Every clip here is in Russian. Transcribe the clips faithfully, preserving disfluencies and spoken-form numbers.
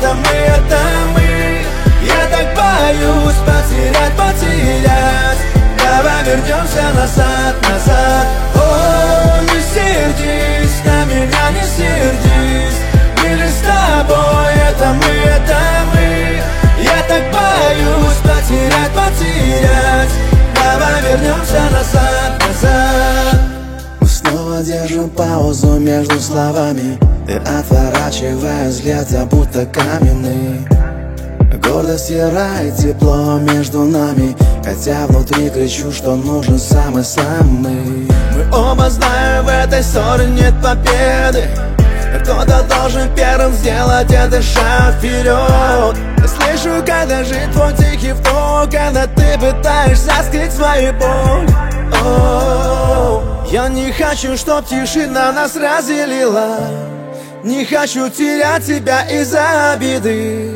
это мы, это мы. Я так боюсь потерять, потерять. Давай вернемся назад, назад. О, не сердись, на меня не сердись. Мы лишь с тобой, это мы, это мы. Я так боюсь потерять, потерять. Давай вернемся назад, назад. Мы снова держим паузу между словами. Ты отворачивая взгляд, я будто каменный. Гордо стирает тепло между нами, хотя внутри кричу, что нужен самый-самый. Мы оба знаем, в этой ссоре нет победы. Кто-то должен первым сделать этот шаг вперед. Я слышу, как дрожит твой тихий вдох, когда ты пытаешься скрыть свою боль. О-о-о. Я не хочу, чтоб тишина нас разделила. Не хочу терять тебя из-за обиды.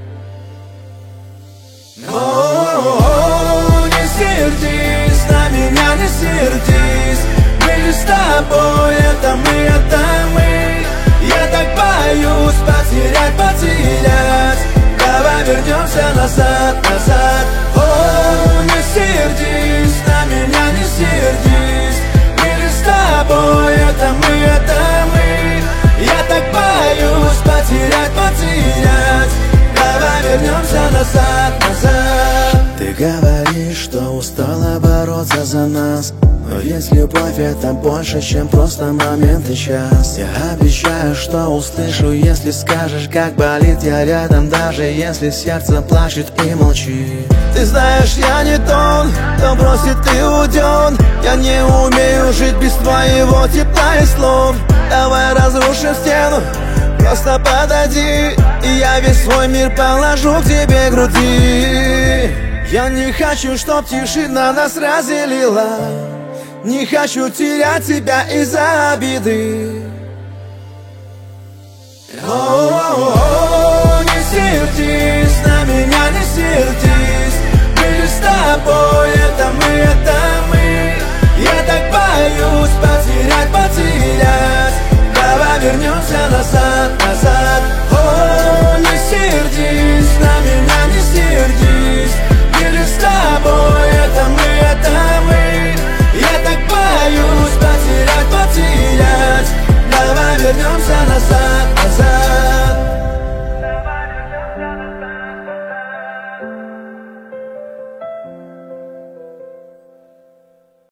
О-о-о, не сердись, на меня не сердись. Мы лишь с тобой, это мы, это мы. Я так боюсь потерять, потерять. Давай вернемся назад, назад. О, не сердись, на меня не сердись. Мы лишь с тобой, это мы, это мы. Я так боюсь потерять, потерять. Давай вернемся назад, назад. Ты говоришь, что устала бороться за нас, но ведь любовь это больше, чем просто момент и час. Я обещаю, что услышу, если скажешь, как болит. Я рядом, даже если сердце плачет и молчит. Ты знаешь, я не тот, кто бросит и уйдет. Я не умею жить без твоего тепла и слов. Давай разрушим стену, просто подойди, и я весь свой мир положу к тебе груди. Я не хочу, чтоб тишина нас разделила. Не хочу терять тебя из-за обиды. О-о-о, не сердись.